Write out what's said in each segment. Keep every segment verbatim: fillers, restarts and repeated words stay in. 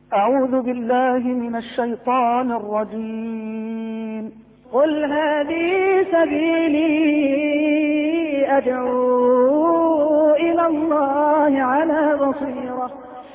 أعوذ بالله من الشيطان الرجيم. قل هذه سبيلي أدعو إلى الله على بصيرة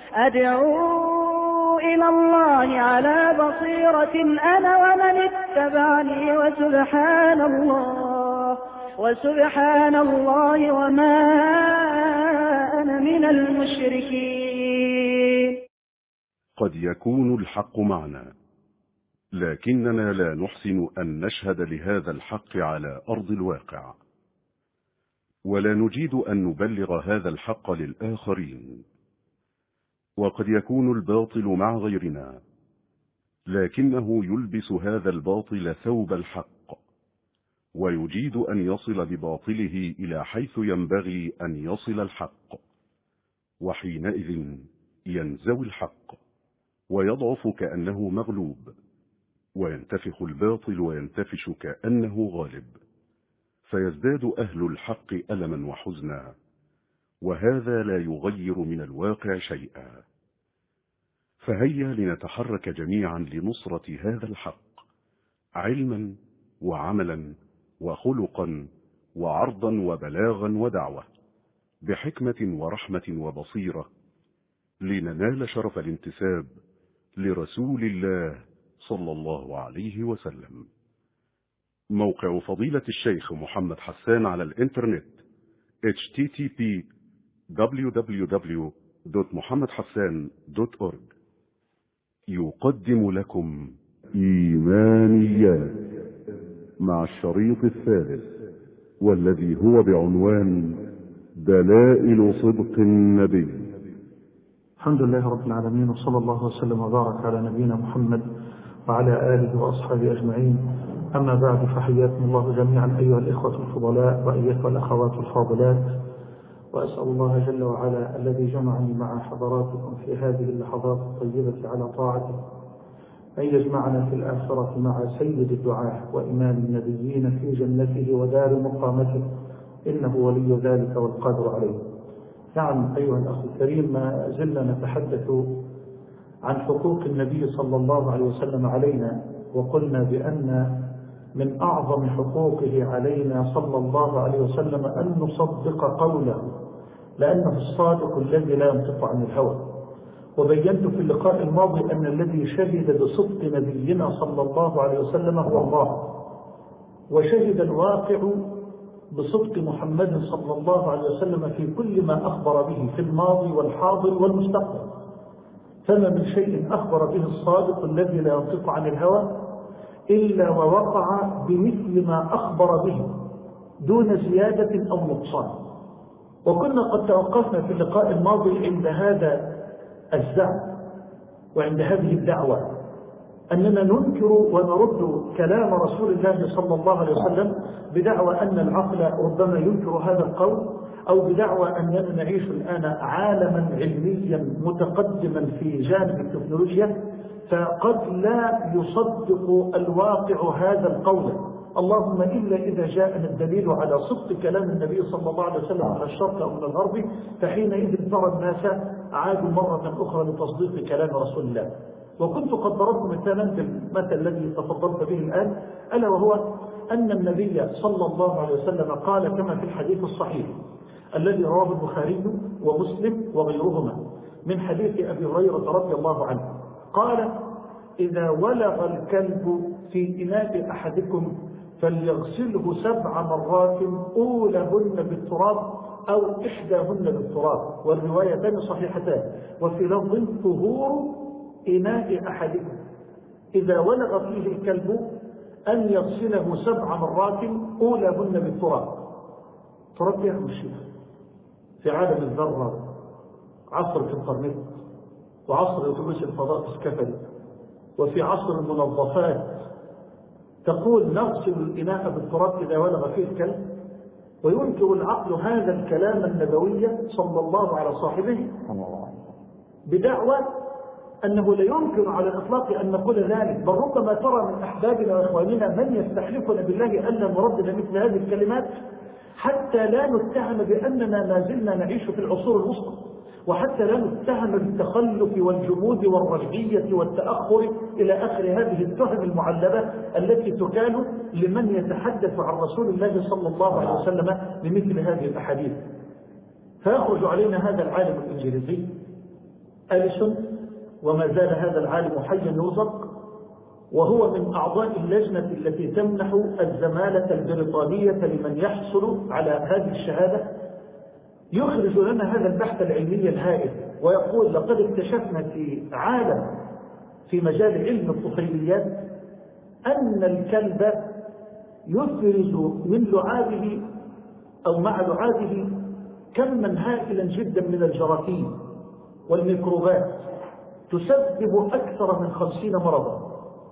أدعو إلى الله على بصيرة أنا ومن اتبعني وسبحان الله وسبحان الله وما أنا من المشركين. قد يكون الحق معنا، لكننا لا نحسن أن نشهد لهذا الحق على أرض الواقع، ولا نجيد أن نبلغ هذا الحق للآخرين. وقد يكون الباطل مع غيرنا، لكنه يلبس هذا الباطل ثوب الحق، ويجيد أن يصل بباطله إلى حيث ينبغي أن يصل الحق، وحينئذ ينزوي الحق ويضعف كأنه مغلوب، وينتفخ الباطل وينتفش كأنه غالب، فيزداد أهل الحق ألما وحزنا، وهذا لا يغير من الواقع شيئا. فهيا لنتحرك جميعا لنصرة هذا الحق، علما وعملا وخلقا وعرضا وبلاغا ودعوة، بحكمة ورحمة وبصيرة، لننال شرف الانتساب لرسول الله صلى الله عليه وسلم. موقع فضيلة الشيخ محمد حسان على الإنترنت إتش تي تي بي دبليو دبليو دبليو دوت محمد حسان دوت أورج يقدم لكم إيمانيات مع الشريط الثالث، والذي هو بعنوان دلائل صدق النبي. الحمد لله رب العالمين، وصلى الله وسلم وبارك على نبينا محمد وعلى آله وأصحابه أجمعين. أما بعد، فحياكم الله جميعا أيها الإخوة الفضلاء وأيها الأخوات الفاضلات، وأسأل الله جل وعلا الذي جمعني مع حضراتكم في هذه اللحظات الطيبة على طاعته أن يجمعنا في الآخرة مع سيد الدعاة وإمام النبيين في جنته ودار مقامته، إنه ولي ذلك والقادر عليه. نعم أيها الأخ الكريم، ما زلنا نتحدث عن حقوق النبي صلى الله عليه وسلم علينا، وقلنا بأن من أعظم حقوقه علينا صلى الله عليه وسلم أن نصدق قوله، لأنه الصادق الذي لا ينطق عن الهوى. وبينت في اللقاء الماضي أن الذي شهد بصدق نبينا صلى الله عليه وسلم هو الله، وشهد الواقع بصدق محمد صلى الله عليه وسلم في كل ما أخبر به في الماضي والحاضر والمستقبل. فما من شيء أخبر به الصادق الذي لا ينطق عن الهوى إلا ووقع بمثل ما أخبر به دون زيادة أو نقصان. وكنا قد توقفنا في اللقاء الماضي عند هذا الزعم وعند هذه الدعوة، أننا ننكر ونرد كلام رسول الله صلى الله عليه وسلم بدعوى أن العقل ربما ينكر هذا القول، أو بدعوى أننا نعيش الآن عالما علميا متقدما في جانب التكنولوجيا، فقد لا يصدق الواقع هذا القول، اللهم إلا إذا جاءنا الدليل على صدق كلام النبي صلى الله عليه وسلم على الشرق أو من الغرب، فحينئذ ترى الناس عادوا مرة أخرى لتصديق كلام رسول الله. وكنت قد ضربت مثالا بالمثل الذي تفضلت به الآن، ألا وهو أن النبي صلى الله عليه وسلم قال كما في الحديث الصحيح الذي رواه البخاري ومسلم وغيرهما من حديث أبي هريرة رضي الله عنه، قال: إذا ولغ الكلب في إناء أحدكم فليغسله سبع مرات أولهن بالتراب أو إحداهن بالتراب، والروايتان صحيحتان. وفي لفظ: طهور إناء أحدكم إذا ولغ فيه الكلب أن يغسله سبع مرات أولهن بالتراب. تراب يا الشيخ في عالم الذرة، عصر الإنترنت وعصر أتوبيس الفضاء السكفري، وفي عصر المنظفات تقول نغسل الإناء بالتراب إذا ولغ فيه الكلب، وينكر العقل هذا الكلام النبوي صلى الله على صاحبه بدعوى أنه لا يمكن على الإطلاق أن نقول ذلك، بل ربما ترى من أحبابنا وإخواننا من يستحلفنا بالله أن نردد مثل هذه الكلمات حتى لا نتهم بأننا ما زلنا نعيش في العصور الوسطى، وحتى لا نتهم بالتخلف والجمود والرجعية والتأخر إلى آخر هذه التهم المعلبة التي تكال لمن يتحدث عن رسول الله صلى الله عليه وسلم بمثل هذه الأحاديث. فيخرج علينا هذا العالم الإنجليزي أليسون، وما زال هذا العالم حيا يرزق، وهو من أعضاء اللجنة التي تمنح الزمالة البريطانية لمن يحصل على هذه الشهادة، يخرج لنا هذا البحث العلمي الهائل ويقول لقد اكتشفنا في عالم في مجال علم الطفيليات أن الكلب يفرز من لعابه أو مع لعابه كما هائلا جدا من الجراثيم والميكروبات تسبب أكثر من خمسين مرضا.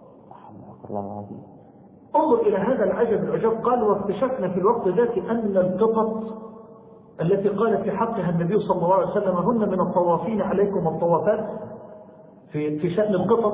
انظر إلى هذا العجب العجب. قال واكتشفنا في الوقت ذات أن القطط التي قال في حقها النبي صلى الله عليه وسلم هن من الطوافين عليكم الطوافات في في شأن القطط،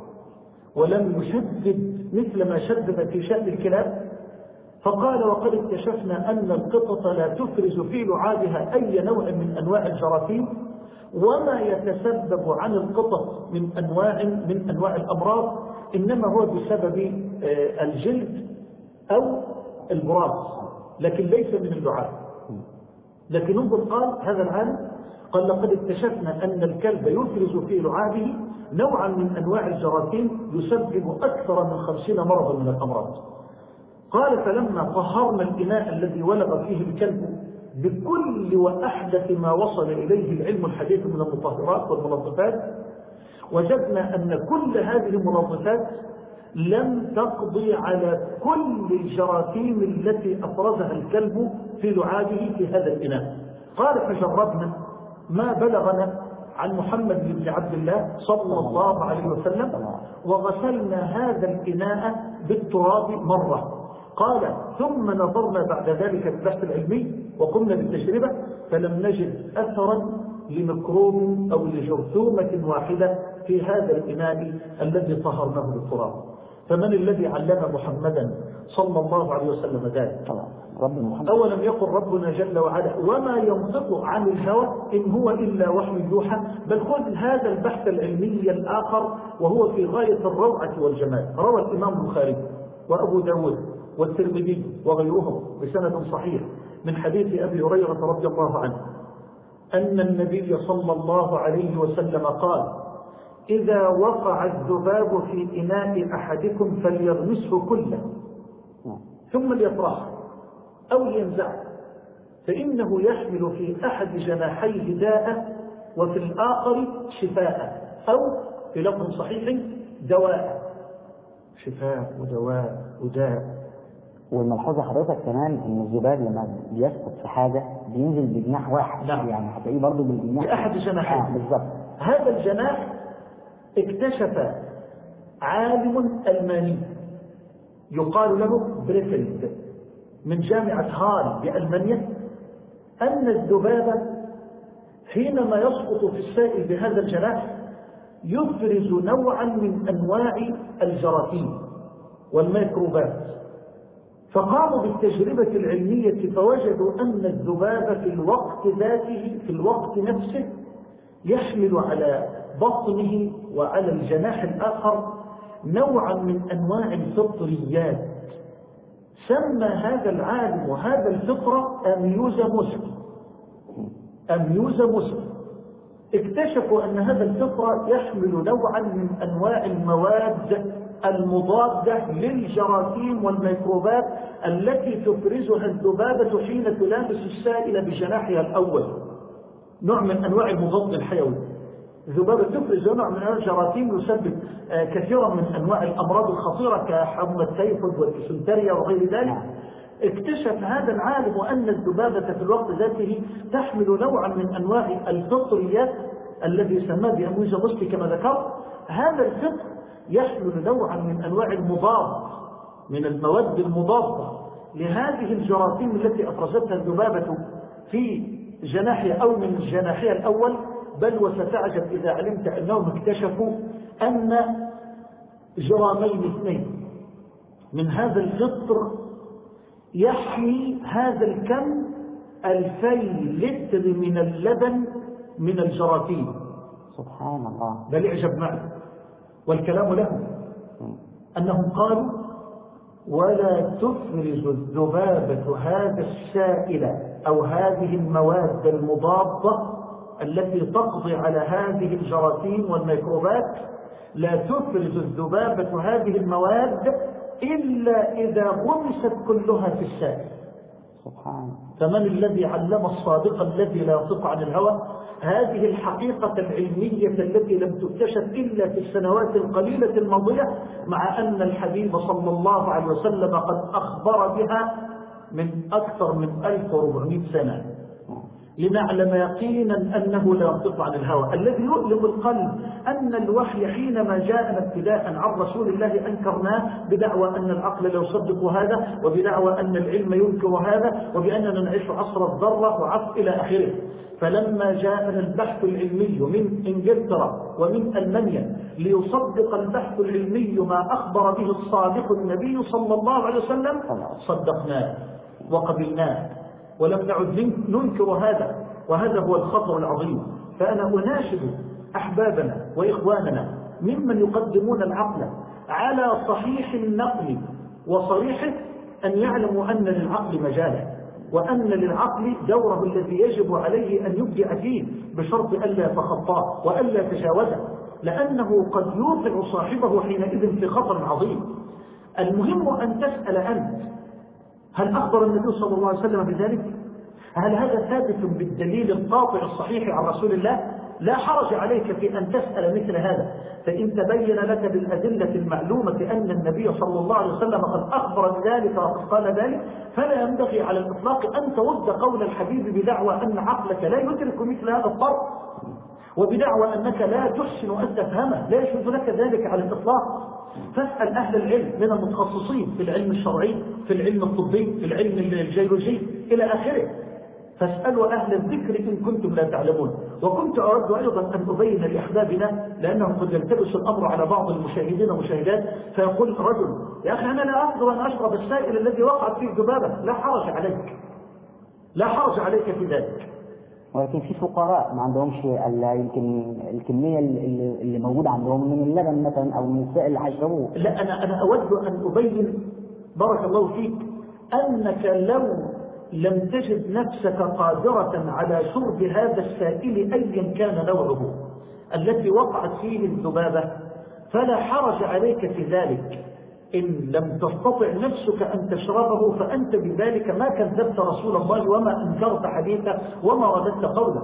ولم يشدد مثل ما شدد في شأن الكلاب. فقال وقد اكتشفنا أن القطط لا تفرز في لعابها أي نوع من أنواع الجراثيم، وما يتسبب عن القطط من أنواع من أنواع الأمراض إنما هو بسبب الجلد أو البراز، لكن ليس من اللعاب. لكن انظر قال هذا العالم قال لقد اكتشفنا أن الكلب يفرز في لعابه نوعا من أنواع الجراثيم يسبب أكثر من خمسين مرضا من الأمراض. قال فلما طهرنا الإناء الذي ولغ فيه الكلب بكل وأحدث ما وصل إليه العلم الحديث من المطهرات والمنظفات، وجدنا أن كل هذه المنظفات لم تقضي على كل الجراثيم التي أفرزها الكلب في لعابه في هذا الإناء. قال فجربنا ما بلغنا عن محمد بن عبد الله صلى الله عليه وسلم وغسلنا هذا الإناء بالتراب مرة. قال ثم نظرنا بعد ذلك البحث العلمي وقمنا بالتجربة فلم نجد أثرا لميكروب أو لجرثومة واحدة في هذا الإناء الذي طهرناه بالتراب. فمن الذي علم محمدا صلى الله عليه وسلم ذلك؟ أولم يقل ربنا جل وعلا وما ينطق عن الهوى إن هو إلا وحي يوحى؟ بل خذ هذا البحث العلمي الآخر وهو في غاية الروعة والجمال. روى الإمام البخاري وأبو داود والترمذي وغيرهم بسند صحيح من حديث أبي هريرة رضي الله عنه أن النبي صلى الله عليه وسلم قال إذا وقع الذباب في إناء أحدكم فليغمسه كله ثم ليطرحه أو لينزعه، فإنه يحمل في أحد جناحيه داء وفي الآخر شفاء، أو في لفظ صحيح دواء. شفاء ودواء وداء. والملحوظة حضرتك كمان ان الذباب لما بيسقط في حاجة بينزل بجناح واحد، نعم. يعني هتلاقيه برضه بالجناح بأحد جناحيه. آه بالظبط. هذا الجناح اكتشف عالم ألماني يقال له بريفلد من جامعة هال بألمانيا أن الذباب حينما يسقط في السائل بهذا الجناح يفرز نوعا من أنواع الجراثيم والميكروبات. فقاموا بالتجربة العلمية فوجدوا أن الذباب في الوقت ذاته في الوقت نفسه يحمل على بطنه وعلى الجناح الآخر نوعا من أنواع الفطريات. سمى هذا العالم وهذا الفطرة أميوزاموس أميوزاموس. اكتشفوا أن هذا الفطرة يحمل نوعا من أنواع المواد المضادة للجراثيم والميكروبات التي تفرزها الذبابة حين تلامس السائل بجناحها الأول، نوع من أنواع المضاد الحيوي. الذبابة تفرز نوع من أنواع الجراثيم يسبب كثيرا من أنواع الأمراض الخطيرة كحمى التيفود والديسنتريا وغير ذلك. اكتشف هذا العالم أن الذبابة في الوقت ذاته تحمل نوعا من أنواع الفطريات الذي سماه بأميوزاموس كما ذكرت. هذا الفطر يحمل نوعا من أنواع المضاد من المواد المضادة لهذه الجراثيم التي أفرزتها الذبابة في جناحها أو من جناحها الأول. بل وستعجب إذا علمت أنهم اكتشفوا أن جرامين اثنين من هذا الفطر يحمي هذا الكم ألفي لتر من اللبن من الجراثيم. سبحان الله. بل اعجب معي، والكلام لهم أنهم قالوا ولا تفرز الذبابة هذا السائل أو هذه المواد المضادة التي تقضي على هذه الجراثيم والميكروبات، لا تفرز الذبابة هذه المواد إلا إذا غمست كلها في السائل. سبحان. فمن الذي علم الصادق الذي لا ينطق عن الهوى هذه الحقيقة العلمية التي لم تكتشف إلا في السنوات القليلة الماضية، مع أن الحبيب صلى الله عليه وسلم قد أخبر بها من أكثر من ألف وأربعمائة سنة، لنعلم يقينا أنه لا ينطق عن الهوى. الذي يؤلم القلب أن الوحي حينما جاءنا ابتداء عن رسول الله أنكرناه بدعوى أن العقل لا يصدق هذا، وبدعوى أن العلم ينكر هذا، وبأننا نعيش عصر الذرة وعصر إلى آخره. فلما جاءنا البحث العلمي من إنجلترا ومن ألمانيا ليصدق البحث العلمي ما أخبر به الصادق النبي صلى الله عليه وسلم، صدقناه وقبلناه ولم نعد ننكر هذا، وهذا هو الخطر العظيم. فأنا أناشد أحبابنا وإخواننا ممن يقدمون العقل على صحيح النقل وصريحه أن يعلموا أن للعقل مجالا، وأن للعقل دوره الذي يجب عليه أن يبدع فيه بشرط ألا يتخطاه وألا يتجاوزه، لأنه قد يوقع صاحبه حينئذ في خطر عظيم. المهم أن تسأل أنت هل أخبر النبي صلى الله عليه وسلم بذلك؟ هل هذا ثابت بالدليل القاطع الصحيح عن رسول الله؟ لا حرج عليك في أن تسأل مثل هذا، فإن تبين لك بالأدلة المعلومة أن النبي صلى الله عليه وسلم قد أخبر بذلك وقد قال ذلك، فلا ينبغي على الإطلاق أن ترد قول الحبيب بدعوى أن عقلك لا يدرك مثل هذا الطرف، وبدعوى أنك لا تحسن أن تفهمه، لا يجوز لك ذلك على الإطلاق. فاسأل أهل العلم من المتخصصين في العلم الشرعي، في العلم الطبي، في العلم الجيولوجي إلى آخره، فاسألوا أهل الذكر إن كنتم لا تعلمون. وكنت أود أيضا أن أبين لأحبابنا، لأنهم قد يلتبس الأمر على بعض المشاهدين والمشاهدات، فيقول رجل يا أخي أنا لا أقدر أن أشرب السائل الذي وقعت فيه الذبابة. لا حرج عليك، لا حرج عليك في ذلك. ولكن في فقراء ما عندهمش يمكن الكمية اللي, اللي موجودة عندهم من اللبن مثلا أو من السائل اللي هيشربوه. لا، أنا أنا أود أن أبين بارك الله فيك أنك لو لم تجد نفسك قادرة على شرب هذا السائل أيا كان نوعه التي وقعت فيه الذبابة، فلا حرج عليك في ذلك. إن لم تستطع نفسك أن تشربه فأنت بذلك ما كذبت رسول الله وما أنكرت حديثه وما رددت قوله،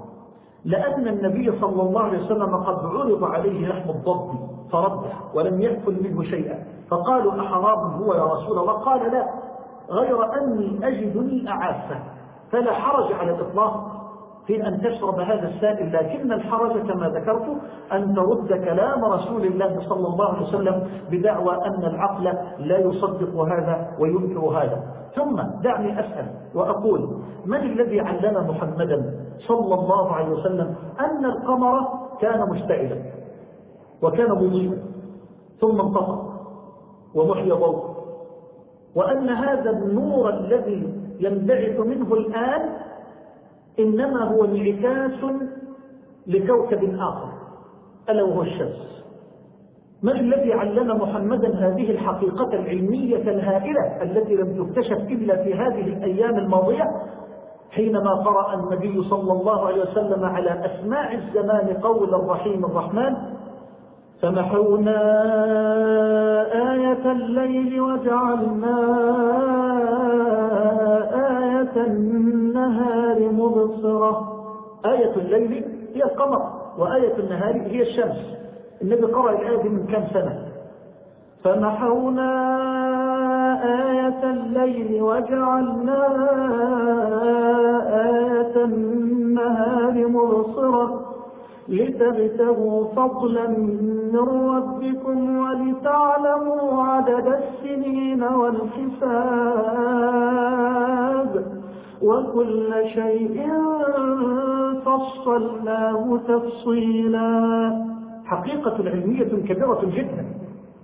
لأن النبي صلى الله عليه وسلم قد عرض عليه لحم الضب فرده ولم يأكل منه شيئا، فقالوا أحرام هو يا رسول الله؟ قال لا، غير أني أجدني أعافه. فلا حرج على الإطلاق في أن تشرب هذا السائل، لكن الحرج كما ذكرت أن ترد كلام رسول الله صلى الله عليه وسلم بدعوى أن العقل لا يصدق هذا وينكر هذا. ثم دعني أسأل وأقول من الذي علم محمدا صلى الله عليه وسلم أن القمر كان مشتعلا وكان مضيئا ثم انطفأ ومحي ضوء، وأن هذا النور الذي ينبعث منه الآن إنما هو انعكاس لكوكب آخر ألا وهو الشمس؟ من الذي علم محمدا هذه الحقيقة العلمية الهائلة التي لم تكتشف إلا في هذه الأيام الماضية، حينما قرأ النبي صلى الله عليه وسلم على أسماع الزمان قول الرحيم الرحمن: فمحونا آية الليل وجعلنا آية النهار مبصرة. آية الليل هي القمر وآية النهار هي الشمس. النبي قرأ الآية من كم سنة؟ فمحونا آية الليل وجعلنا آية النهار مبصرة لتبتغوا فضلا من ربكم ولتعلموا عدد السنين والحساب وكل شيء فصلناه تفصيلا. حقيقة علمية كبيرة جدا.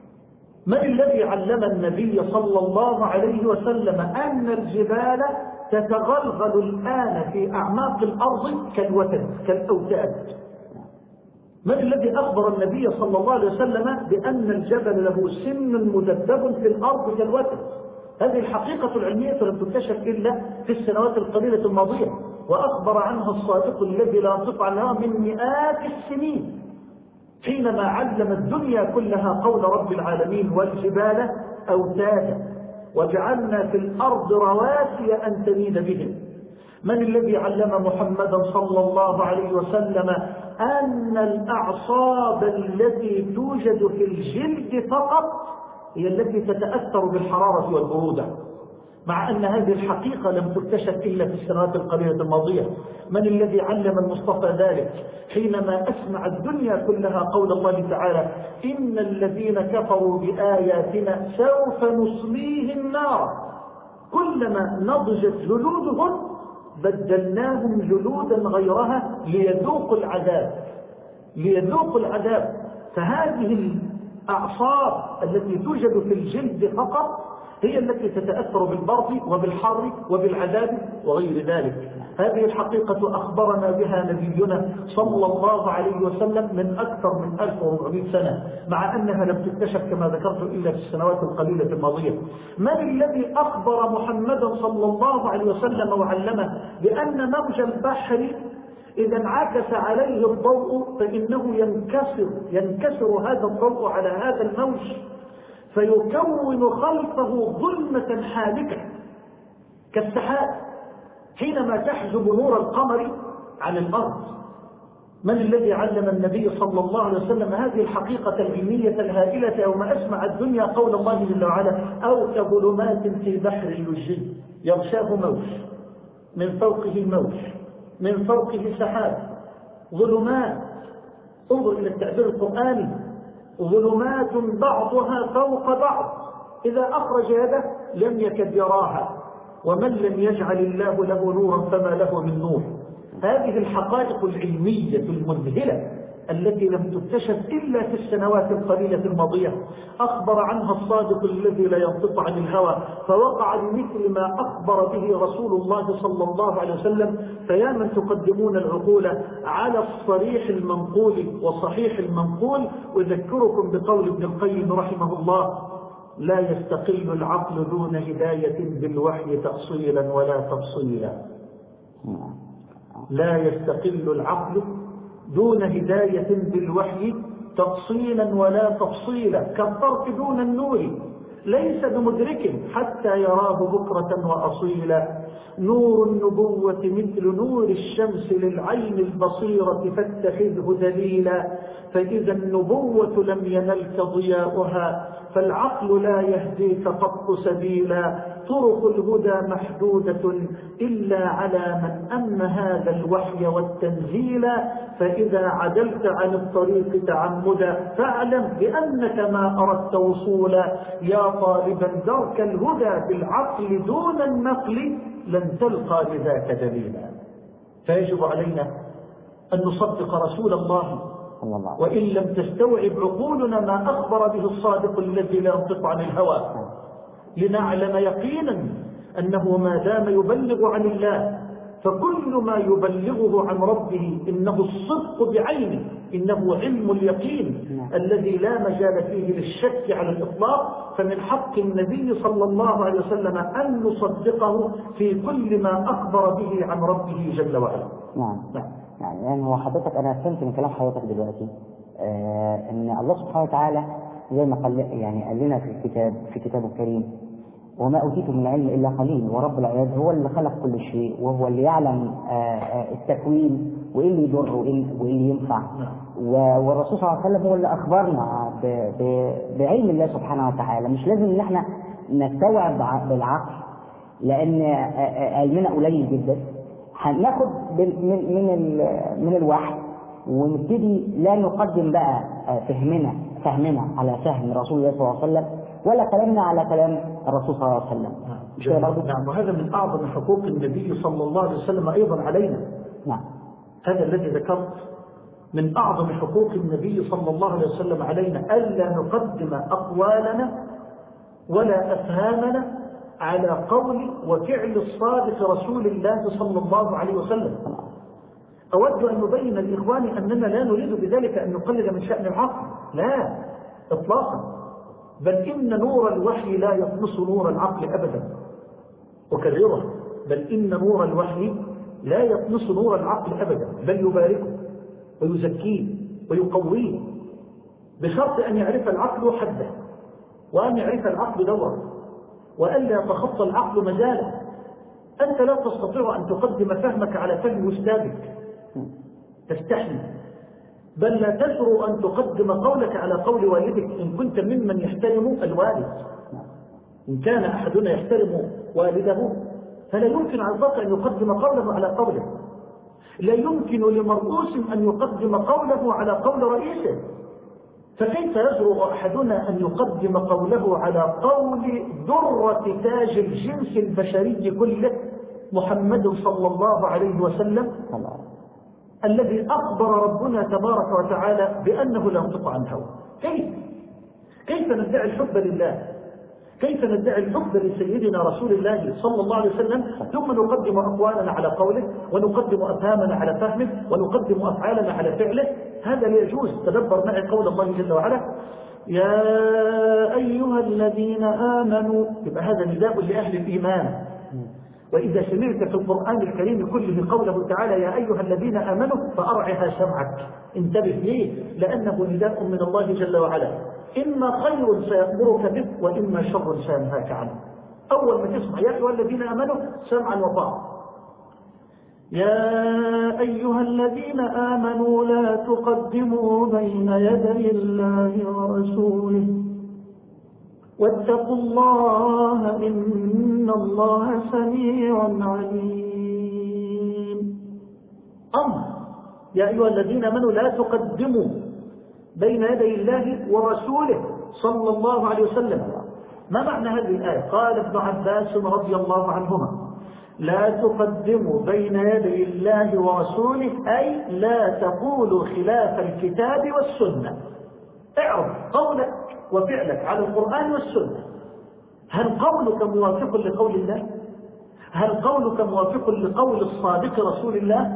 من الذي علم النبي صلى الله عليه وسلم أن الجبال تتغلغل الآن في أعماق الأرض كالوتد كالأوتاد. من الذي أخبر النبي صلى الله عليه وسلم بأن الجبل له سن مدبب في الأرض كالوتد؟ هذه الحقيقة العلمية لم تكتشف إلا في السنوات القليلة الماضية، وأخبر عنها الصادق الذي لا ينطق عنها من مئات السنين حينما علم الدنيا كلها قول رب العالمين: والجبال أوتادا وجعلنا في الأرض رواسي أن تميد بهم. من الذي علم محمدا صلى الله عليه وسلم أن الأعصاب التي توجد في الجلد فقط هي التي تتأثر بالحرارة والبرودة، مع أن هذه الحقيقة لم تكتشف إلا في السنوات القليلة الماضية؟ من الذي علم المصطفى ذلك حينما أسمع الدنيا كلها قول الله تعالى: إن الذين كفروا بآياتنا سوف نصليهم نارا كلما نضجت جلودهم بدلناهم جلودا غيرها ليذوقوا العذاب ليذوقوا العذاب. فهذه الأعصاب التي توجد في الجلد فقط هي التي تتأثر بالبرد وبالحر وبالعذاب وغير ذلك. هذه الحقيقة أخبرنا بها نبينا صلى الله عليه وسلم من أكثر من ألف وأربعمائة سنة، مع أنها لم تكتشف كما ذكرت إلا في السنوات القليلة الماضية. من الذي أخبر محمدا صلى الله عليه وسلم وعلمه بأن موج البحر إذا انعكس عليه الضوء فإنه ينكسر ينكسر هذا الضوء على هذا الموج فيكون خلفه ظلمة حالكة كالسحاب حينما تحجب نور القمر عن الأرض؟ من الذي علم النبي صلى الله عليه وسلم هذه الحقيقة العلمية الهائلة يوم أسمع الدنيا قول الله جل وعلا: أو كظلمات في بحر اللجي يغشاه موج من فوقه موج من فوقه سحاب. ظلمات، انظر إلى التعبير القرآني: ظلمات بعضها فوق بعض إذا أخرج يده لم يكد يراها ومن لم يجعل الله له نورا فما له من نور. هذه الحقائق العلمية المذهلة التي لم تكتشف إلا في السنوات القليلة الماضية أخبر عنها الصادق الذي لا ينطق عن الهوى، فوقع بمثل ما أخبر به رسول الله صلى الله عليه وسلم. فيا من تقدمون العقول على الصريح المنقول وصحيح المنقول، أذكركم بقول ابن القيم رحمه الله: لا يستقل العقل دون هداية بالوحي تأصيلا ولا تفصيلا. لا يستقل العقل دون هداية بالوحي تفصيلا ولا تفصيلا، كالطرف دون النور ليس بمدرك حتى يراه بكرة وأصيلا. نور النبوة مثل نور الشمس للعين البصيرة فاتخذه دليلا، فإذا النبوة لم ينلك ضياؤها فالعقل لا يهديك قط سبيلا. طرق الهدى محدودة إلا على من أم هذا الوحي والتنزيل، فإذا عدلت عن الطريق تعمدا فاعلم بأنك ما أردت وصولا. يا طالبا درك الهدى بالعقل دون النقل لن تلقى بذاك دليلا. فيجب علينا أن نصدق رسول الله وإن لم تستوعب عقولنا ما أخبر به الصادق الذي لا ينطق عن الهوى، لنعلم يقينا أنه ما دام يبلغ عن الله فكل ما يبلغه عن ربه إنه الصدق بعينه، إنه علم اليقين الذي لا مجال فيه للشك على الإطلاق. فمن حق النبي صلى الله عليه وسلم أن نصدقه في كل ما أخبر به عن ربه جل وعلا. نعم. نعم. يعني هو حضرتك أنا فهمت من كلام حضرتك دلوقتي آه أن الله سبحانه وتعالى زي ما قال يعني قال لنا في الكتاب في كتابه الكريم: وما أوتيتم من العلم إلا قليل. ورب العباد هو اللي خلق كل شيء وهو اللي يعلم التكوين وإيه اللي يضر وإيه اللي ينفع. والرسول صلى الله عليه وسلم هو اللي أخبرنا بعلم الله سبحانه وتعالى. مش لازم إن احنا نستوعب بالعقل لأن علمنا قليل جدا. هناخد من من من الوحي ونبتدي لا نقدم بقى فهمنا فهمنا على فهم رسول الله صلى الله عليه وسلم ولا كلامنا على كلام الرسول صلى الله عليه وسلم. نعم. وهذا من أعظم حقوق النبي صلى الله عليه وسلم أيضا علينا. نعم. هذا الذي ذكرت من أعظم حقوق النبي صلى الله عليه وسلم علينا ألا نقدم أقوالنا ولا أفهامنا على قول وفعل الصادق رسول الله صلى الله عليه وسلم. أود أن نبين لإخواني أننا لا نريد بذلك أن نقلل من شأن العقل، لا إطلاقا، بل إن نور الوحي لا يطمس نور العقل أبدا. أكرره، بل إن نور الوحي لا يطمس نور العقل أبدا، بل يباركه ويزكيه ويقويه، بشرط أن يعرف العقل حده، وأن يعرف العقل دوره، وأن لا يتخطى العقل مجاله. أنت لا تستطيع أن تقدم فهمك على فهم أستاذك، تستحي، بل لا تجرؤ أن تقدم قولك على قول والدك إن كنت ممن يحترم الوالد. إن كان أحدنا يحترم والده فلا يمكن على الضغط أن يقدم قوله على قوله، لا يمكن لمرؤوس أن يقدم قوله على قول رئيسه، فكيف يجرؤ أحدنا أن يقدم قوله على قول درة تاج الجنس البشري كله محمد صلى الله عليه وسلم، الذي أخبر ربنا تبارك وتعالى بأنه لا ينطق عن هوى؟ كيف كيف ندعي الحب لله؟ كيف ندعي الحب لسيدنا رسول الله صلى الله عليه وسلم ثم نقدم أقوالنا على قوله، ونقدم أفهامنا على فهمه، ونقدم أفعالنا على فعله؟ هذا لا يجوز. تدبر معي قول الله جل وعلا: يا أيها الذين آمنوا. يبقى هذا نداء لأهل الإيمان. وإذا سمعت في القرآن الكريم كله قوله تعالى يا أيها الذين آمنوا فأرعها سمعك، انتبه ليه؟ لأنه نداء من الله جل وعلا، إما خير سيأمرك به وإما شر سينهاك عنه. أول ما تسمع يا أيها الذين آمنوا سمعا وطاعة. يا أيها الذين آمنوا لا تقدموا بين يدي الله ورسوله واتقوا الله إن الله سميع عليم. أمر يا أيها الذين آمنوا لا تقدموا بين يدي الله ورسوله صلى الله عليه وسلم. ما معنى هذه الآية؟ قال ابن عباس رضي الله عنهما: لا تقدموا بين يدي الله ورسوله أي لا تقولوا خلاف الكتاب والسنة. اعرف قولك وفعلك على القرآن والسنة. هل قولك موافق لقول الله؟ هل قولك موافق لقول الصادق رسول الله؟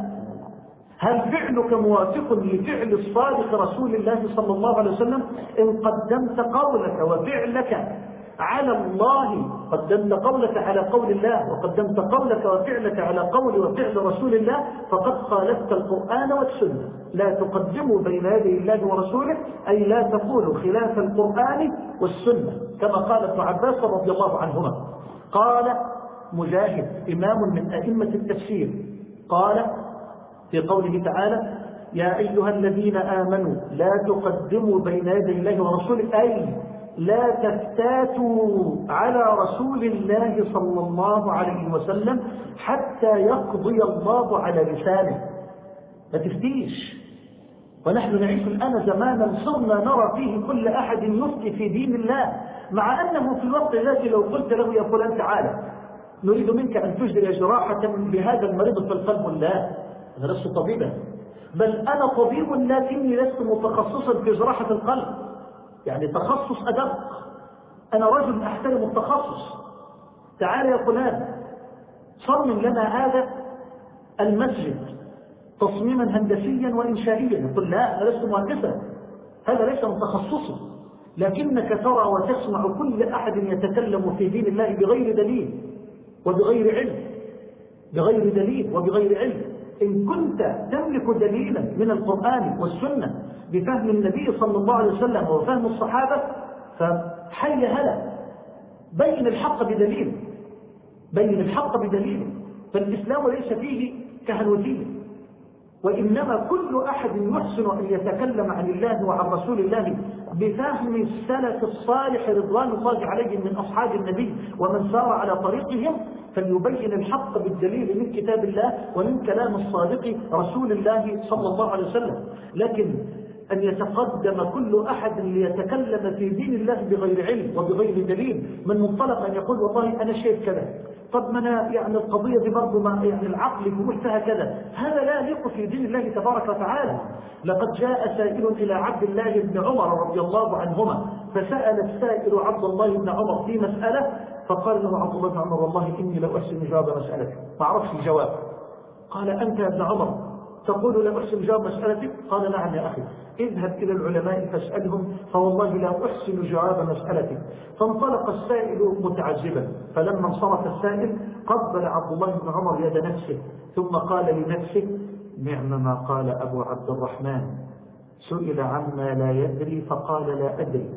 هل فعلك موافق لفعل الصادق رسول الله صلى الله عليه وسلم؟ إن قدمت قولك وفعلك على الله، قدمت قولك على قول الله وقدمت قولك وفعلك على قول وفعل رسول الله، فقد خالفت القرآن والسنة. لا تقدموا بين يدي الله ورسوله أي لا تقولوا خلاف القرآن والسنة، كما قال ابن عباس رضي الله عنهما. قال مجاهد إمام من أئمة التفسير قال في قوله تعالى يا أيها الذين آمنوا لا تقدموا بين يدي الله ورسوله أي لا تفتاتوا على رسول الله صلى الله عليه وسلم حتى يقضي الله على لسانه. ما تفتيش. ونحن نعيش الآن زمانا صرنا نرى فيه كل أحد يفتي في دين الله، مع أنه في الوقت الذي لو قلت له يا فلان تعالى نريد منك أن تجري جراحة بهذا المريض في القلب، لا أنا لست طبيبا، بل أنا طبيب لكني لست متخصصا في جراحة القلب، يعني تخصص أدق. أنا رجل أحترم التخصص. تعال يا فلان صمم لنا هذا المسجد تصميما هندسيا وإنشائيا. يقول لا أنا لست مهندسا، هذا ليس من تخصصي. لكنك ترى وتسمع كل أحد يتكلم في دين الله بغير دليل وبغير علم، بغير دليل وبغير علم. إن كنت تملك دليلا من القرآن والسنة بفهم النبي صلى الله عليه وسلم وفهم الصحابة فحي هلا، بين الحق بدليل، بين الحق بدليل. فالإسلام ليس فيه كهنوتية، وإنما كل أحد يحسن أن يتكلم عن الله وعن رسول الله بفهم السلف الصالح رضوان الله عليهم من أصحاب النبي ومن سار على طريقهم، فليبين الحق بالدليل من كتاب الله ومن كلام الصادق رسول الله صلى الله عليه وسلم. لكن أن يتقدم كل أحد ليتكلم في دين الله بغير علم وبغير دليل من منطلق أن يقول والله أنا شايف كذا، طب ما أنا يعني القضية دي برضه ما يعني العقل يقول فيها كذا، هذا لا يليق في دين الله تبارك وتعالى. لقد جاء سائل إلى عبد الله بن عمر رضي الله عنهما، فسأل السائل عبد الله بن عمر في مسألة فقال له عبد الله بن عمر والله إني لو أحسن جواب مسألتك، ما عرفش الجواب. قال أنت يا ابن عمر تقول لا أحسن جواب مسألتك؟ قال نعم يا أخي، اذهب إلى العلماء فاسألهم فوالله لا أحسن جواب مسألتك. فانطلق السائل متعجبا، فلما انصرف السائل قبل عبد الله بن عمر يد نفسه ثم قال لنفسه نعم ما قال أبو عبد الرحمن، سئل عما لا يدري فقال لا أدري.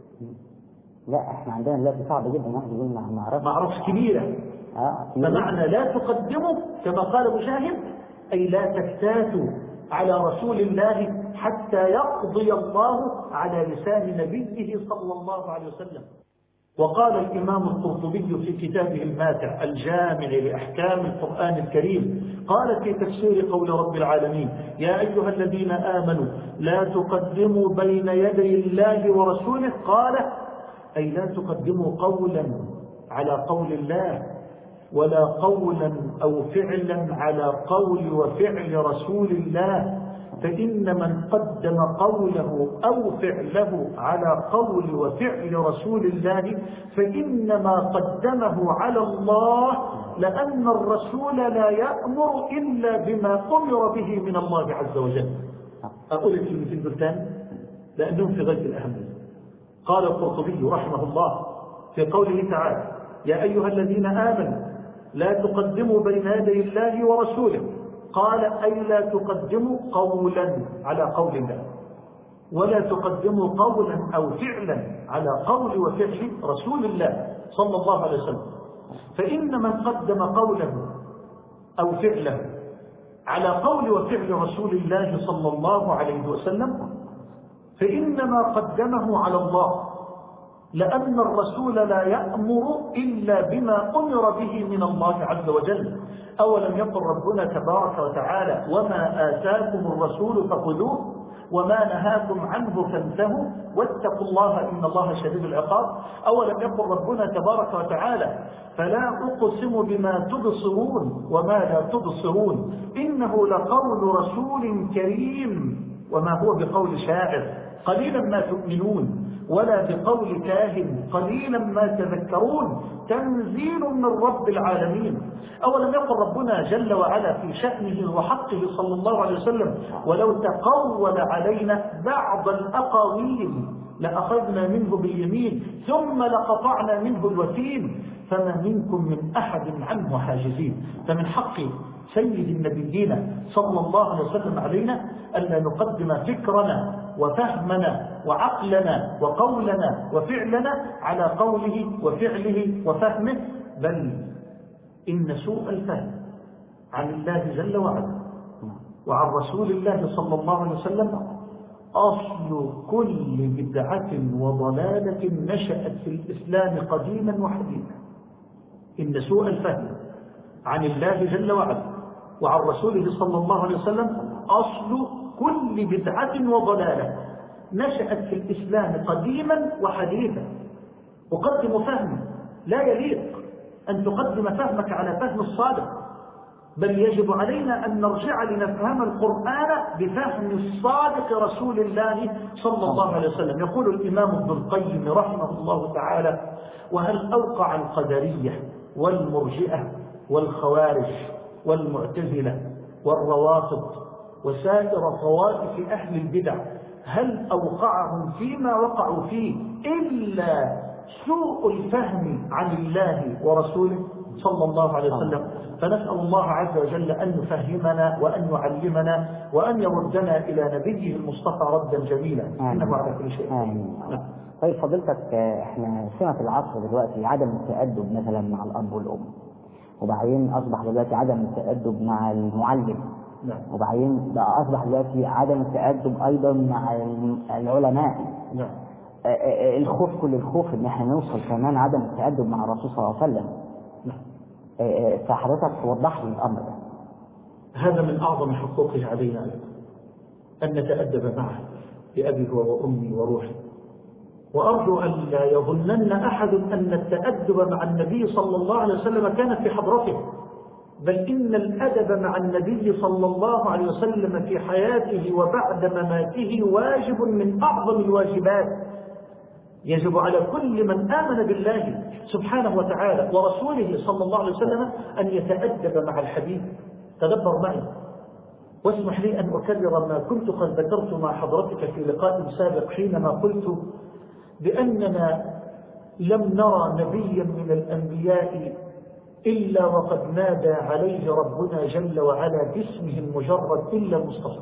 لا احنا عندنا دلوقتي صعب جدا واحد يقول ما اعرفش. ما اعرفش كبيرة. اه فمعنى لا تقدموا كما قال مجاهد أي لا تفتاتوا على رسول الله حتى يقضي الله على لسان نبيه صلى الله عليه وسلم. وقال الإمام القرطبي في كتابه الماتع الجامع لأحكام القرآن الكريم قال في تفسير قول رب العالمين يا أيها الذين آمنوا لا تقدموا بين يدي الله ورسوله، قال أي لا تقدموا قولا على قول الله ولا قولا أو فعلا على قول وفعل رسول الله، فإن من قدم قوله أو فعله على قول وفعل رسول الله فإنما قدمه على الله، لأن الرسول لا يأمر إلا بما أمر به من الله عز وجل. أقول الكلمتين دولتان لأنهم في غاية الأهمية. قال القرطبي رحمه الله في قوله تعالى يا أيها الذين آمنوا لا تقدموا بين يدي الله ورسوله، قال أي لا تقدموا قولا على قول الله ولا تقدموا قولا أو فعلا على قول وفعل رسول الله صلى الله عليه وسلم، فإن من قدم قوله أو فعله على قول وفعل رسول الله صلى الله عليه وسلم فإنما قدمه على الله، لأن الرسول لا يأمر إلا بما أمر به من الله عز وجل. أولم يقل ربنا تبارك وتعالى وما آتاكم الرسول فخذوه وما نهاكم عنه فانتهوا واتقوا الله إن الله شديد العقاب. أولم يقل ربنا تبارك وتعالى فلا أقسم بما تبصرون وما لا تبصرون إنه لقول رسول كريم وما هو بقول شاعر قليلا ما تؤمنون ولا بقول كاهن قليلا ما تذكرون تنزيل من رب العالمين. أولم يقل ربنا جل وعلا في شأنه وحقه صلى الله عليه وسلم ولو تقول علينا بعض الأقاويل لأخذنا منه باليمين ثم لقطعنا منه الوتين فما منكم من أحد عنه حاجزين. فمن حق سيد النبيين صلى الله عليه وسلم علينا ألا نقدم فكرنا وفهمنا وعقلنا وقولنا وفعلنا على قوله وفعله وفهمه، بل إن سوء الفهم عن الله جل وعلا وعن رسول الله صلى الله عليه وسلم أصل كل بدعة وضلالة نشأت في الإسلام قديما وحديثا. إن سوء الفهم عن الله جل وعلا وعن رسوله صلى الله عليه وسلم أصل كل بدعة وضلالة نشأت في الإسلام قديما وحديثا. وقدم فهم لا يليق أن تقدم فهمك على فهم الصادق، بل يجب علينا أن نرجع لنفهم القرآن بفهم الصادق رسول الله صلى الله عليه وسلم. يقول الإمام ابن القيم رحمه الله تعالى وهل أوقع القدرية والمرجئة والخوارج والمعتزلة والروافض وسائر طوائف أهل البدع هل أوقعهم فيما وقعوا فيه إلا سوء الفهم عن الله ورسوله صلى الله عليه وسلم؟ فنسأل الله عز وجل أن يفهمنا وأن يعلمنا وأن يردنا إلى نبيه المصطفى ردا جميلا إنه على كل شيء. طيب فضيلتك احنا سمة العصر دلوقتي عدم التأدب مثلا مع الأب والأم، وبعدين أصبح دلوقتي عدم التأدب مع المعلم، نعم. وبعدين بقى أصبح دلوقتي عدم التأدب أيضا مع العلماء. نعم. الخوف كل الخوف إن احنا نوصل كمان عدم التأدب مع الرسول صلى الله عليه وسلم. نعم. فحضرتك توضح لي الأمر ده. هذا من أعظم حقوقه علينا أن نتأدب معه بأبي وأمي وروحي، وأرجو أن لا يظنن أحد أن التأدب مع النبي صلى الله عليه وسلم كان في حضرته، بل إن الأدب مع النبي صلى الله عليه وسلم في حياته وبعد مماته واجب من أعظم الواجبات. يجب على كل من آمن بالله سبحانه وتعالى ورسوله صلى الله عليه وسلم أن يتأدب مع الحبيب. تدبر معي واسمح لي أن أكرر ما كنت قد ذكرت مع حضرتك في لقاء سابق حينما قلت بأننا لم نرى نبيا من الأنبياء إلا وقد نادى عليه ربنا جل وعلا باسمه المجرد إلا المصطفى.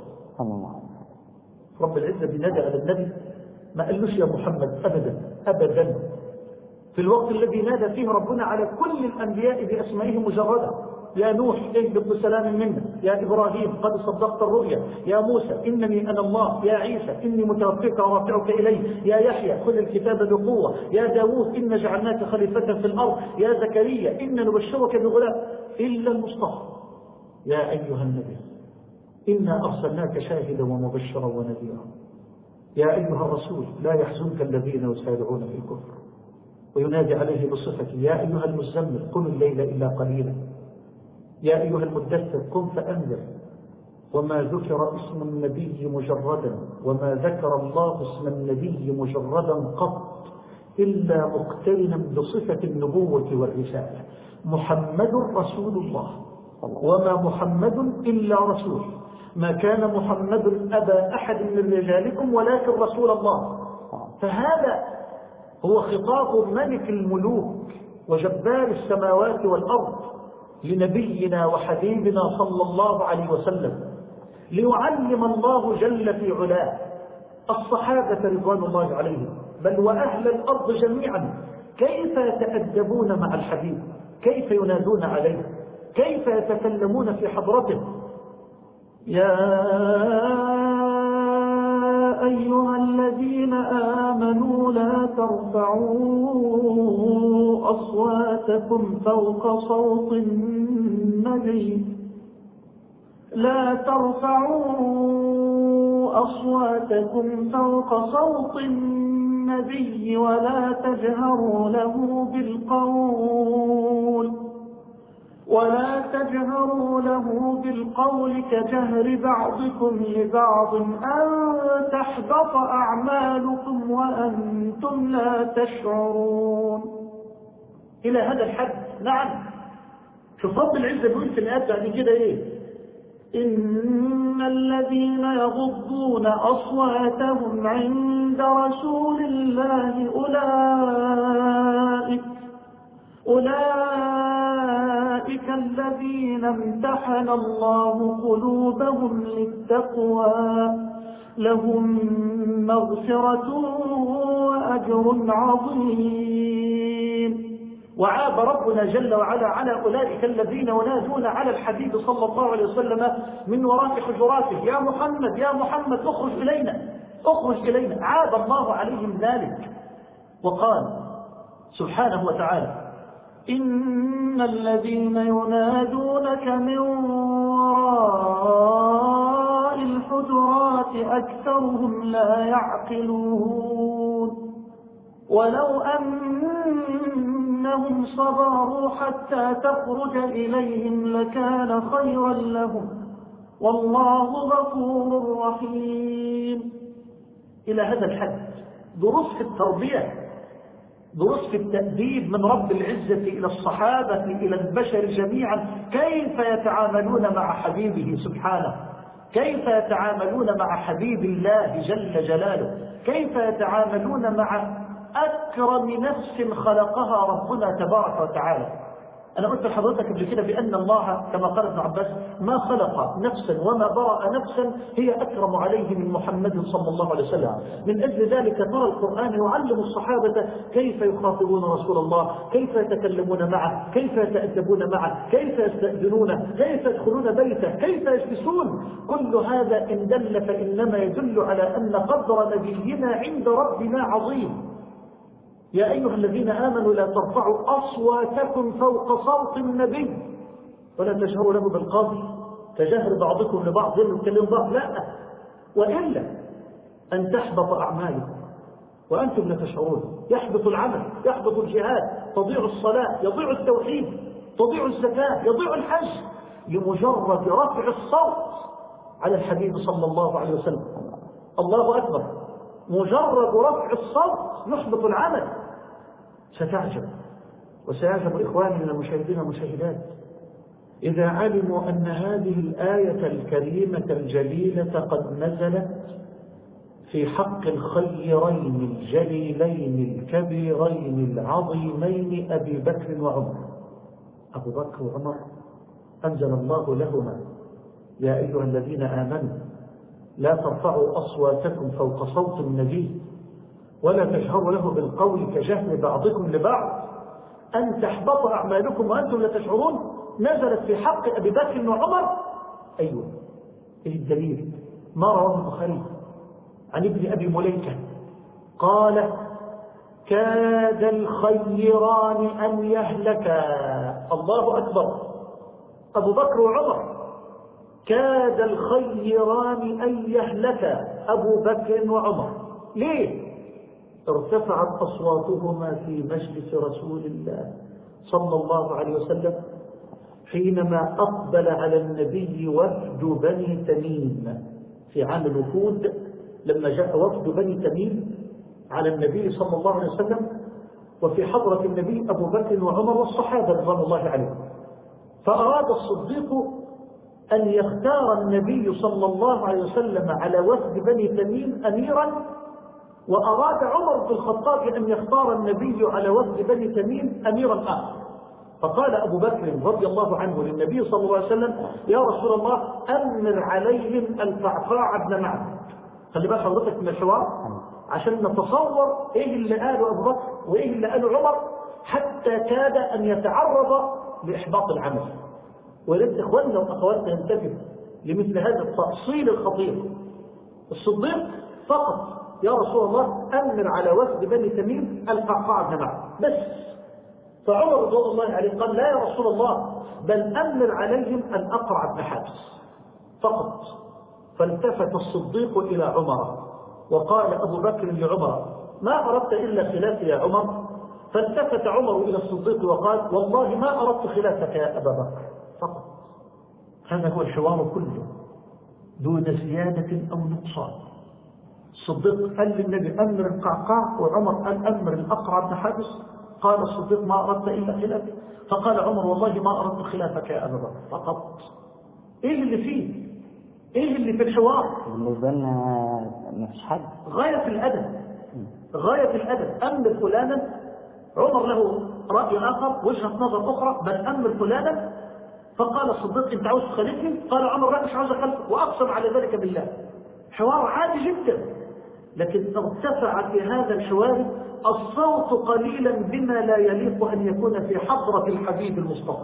رب العزة بنادى على النبي ما قالوش يا محمد أبدا أبدا، في الوقت الذي نادى فيه ربنا على كل الأنبياء بأسمائهم مجردة. يا نوح اهبط بسلام منا، يا إبراهيم قد صدقت الرؤيا، يا موسى إنني أنا الله، يا عيسى إني متوفيك ورافعك إلي، يا يحيى خذ الكتاب بقوة، يا داوود إن جعلناك خليفة في الأرض، يا زكريا إن نبشرك بغلام. إلا المصطفى يا أيها النبي إنا أرسلناك شاهدا ومبشرا ونذيرا، يا أيها الرسول لا يحزنك الذين يسارعون في الكفر، وينادي عليه بصفة يا أيها المزمل قم الليل إلا قليلا، يا أيها المدثر قم فأنذر. وما ذكر اسم النبي مجردا وما ذكر الله اسم النبي مجردا قط إلا مقترنا بصفة النبوة والرسالة. محمد رسول الله، وما محمد إلا رسول، ما كان محمد أبا أحد من رجالكم ولكن رسول الله. فهذا هو خطاب ملك الملوك وجبار السماوات والأرض لنبينا وحبيبنا صلى الله عليه وسلم، ليعلم الله جل في علاه الصحابة رضوان الله عليهم بل وأهل الأرض جميعا كيف يتأدبون مع الحبيب، كيف ينادون عليه، كيف يتكلمون في حضرته. يا أيها الذين آمنوا لا ترفعوا أصواتكم فوق صوت النبي لا ترفعوا أصواتكم فوق صوت النبي ولا تجهروا له بالقول ولا تجهروا له بالقول كجهر بعضكم لبعض أن تحبط أعمالكم وأنتم لا تشعرون. إلى هذا الحد. نعم، شوف رب العزة بيقول في الآيات بعد كده إيه؟ إن الذين يغضون أصواتهم عند رسول الله أولئك أولئك الذين امتحن الله قلوبهم للتقوى لهم مغفرة وأجر عظيم. وعاب ربنا جل وعلا على أولئك الذين ينادون على الحبيب صلى الله عليه وسلم من وراء حجراته يا محمد يا محمد اخرج إلينا اخرج إلينا. عاب الله عليهم ذلك وقال سبحانه وتعالى إن الذين ينادونك من وراء الحجرات أكثرهم لا يعقلون ولو أنهم صبروا حتى تخرج إليهم لكان خيرا لهم والله غفور رحيم. إلى هذا الحد دروس في التربية، دروس في التأديب من رب العزة إلى الصحابة إلى البشر جميعا، كيف يتعاملون مع حبيبه سبحانه، كيف يتعاملون مع حبيب الله جل جلاله، كيف يتعاملون مع أكرم نفس خلقها ربنا تبارك وتعالى. أنا قلت لحضرتك قبل كده بأن الله كما قال ابن عباس ما خلق نفسا وما برأ نفسا هي أكرم عليه من محمد صلى الله عليه وسلم. من أجل ذلك ترى القرآن يعلم الصحابة كيف يخاطبون رسول الله، كيف يتكلمون معه، كيف يتأدبون معه، كيف يستأذنونه، كيف يدخلون بيته، كيف يجلسون. كل هذا إن دل فإنما يدل على أن قدر نبينا عند ربنا عظيم. يا أيها الذين آمنوا لا ترفعوا أصواتكم فوق صوت النبي ولا تجهروا له بالقول كجهر بعضكم لبعض يتكلم بعض، لا، وإلا أن تحبط أعمالكم وأنتم لا تشعرون. يحبط العمل، يحبط الجهاد، تضيع الصلاة، يضيع التوحيد، تضيع الزكاة، يضيع الحج لمجرد رفع الصوت على الحبيب صلى الله عليه وسلم. الله أكبر. مجرد رفع الصوت يحبط العمل. ستعجب وسيعجب إخواني من المشاهدين والمشاهدات إذا علموا أن هذه الآية الكريمة الجليلة قد نزلت في حق الخيرين الجليلين الكبيرين العظيمين أبي بكر وعمر. أبو بكر وعمر أنزل الله لهما يا أيها الذين آمنوا لا ترفعوا أصواتكم فوق صوت النبي ولا تجهروا له بالقول كجهر بعضكم لبعض أن تحبط أعمالكم وأنتم لا تشعرون. نزلت في حق أبي بكر وعمر. أيوة، إيه الدليل؟ ما رواه البخاري عن ابن أبي مليكة قال كاد الخيران أن يهلكا. الله أكبر. أبو بكر وعمر كاد الخيران أن يهلكا. أبو بكر وعمر ليه؟ ارتفعت أصواتهما في مجلس رسول الله صلى الله عليه وسلم حينما أقبل على النبي وفد بني تميم في عام الوفود، لما جاء وفد بني تميم على النبي صلى الله عليه وسلم وفي حضرة النبي أبو بكر وعمر والصحابة رضوان الله عليهم. فأراد الصديق أن يختار النبي صلى الله عليه وسلم على وفد بني تميم أميرا، وأراد عمر بن الخطاب أن يختار النبي على وفد بني تميم أميرا آخر. فقال أبو بكر رضي الله عنه للنبي صلى الله عليه وسلم يا رسول الله أمر عليهم القعقاع بن معبد. خلي بقى حضرتك من الحوار عشان نتصور إيه اللي قاله أبو بكر وإيه اللي قاله عمر حتى كاد أن يتعرض لإحباط العمل. ولذلك إخواننا وأخواتنا ينتبهوا لمثل هذا التأصيل الخطير. الصديق فقط يا رسول الله أمر على وفد بني تميم القعقاع بن معبد بس. فعمر رضي الله عليه قال لا يا رسول الله بل أمر عليهم الأقرع بن حابس فقط. فالتفت الصديق إلى عمر وقال أبو بكر لعمر ما أردت إلا خلافي يا عمر؟ فالتفت عمر إلى الصديق وقال والله ما أردت خلافك يا أبا بكر فقط. هذا هو الحوار كله دون زيادة أو نقصان. الصديق قال للنبي أمر القعقاع وعمر قال أمر الأقرع بن حابس. قال الصديق ما أردت إلا خلافك. فقال عمر والله ما أردت خلافك يا أبا بكر فقط. إيه اللي فيه؟ إيه اللي في الحوار؟ بالنسبة لنا مفيش حد. غاية في الأدب غاية في الأدب. أمر فلانا عمر له رأي آخر وجهة نظر أخرى بل أمر فلانا. فقال الصديق أنت عاوز تخالفني؟ قال عمر لا مش عاوز أخالفك وأقسم على ذلك بالله. حوار عادي جدا لكن ارتفع في هذا الحوار الصوت قليلا بما لا يليق أن يكون في حضرة الحبيب المصطفى.